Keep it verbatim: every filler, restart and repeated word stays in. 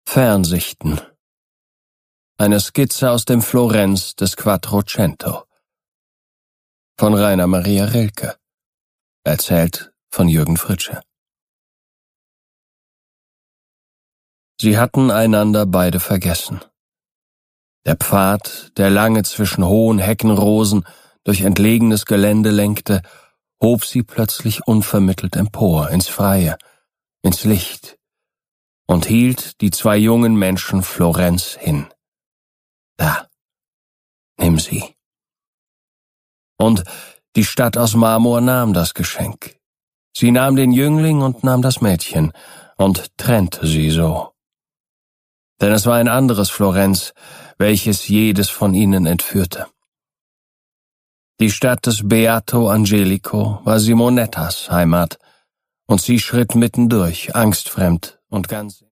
Fernsichten. Eine Skizze aus dem Florenz des Quattrocento. Von Rainer Maria Rilke. Erzählt von Jürgen Fritsche. Sie hatten einander beide vergessen. Der Pfad, der lange zwischen hohen Heckenrosen durch entlegenes Gelände lenkte, hob sie plötzlich unvermittelt empor, ins Freie, ins Licht, und hielt die zwei jungen Menschen Florenz hin. Da, nimm sie. Und die Stadt aus Marmor nahm das Geschenk. Sie nahm den Jüngling und nahm das Mädchen und trennte sie so. Denn es war ein anderes Florenz, welches jedes von ihnen entführte. Die Stadt des Beato Angelico war Simonettas Heimat, und sie schritt mittendurch, angstfremd und ganz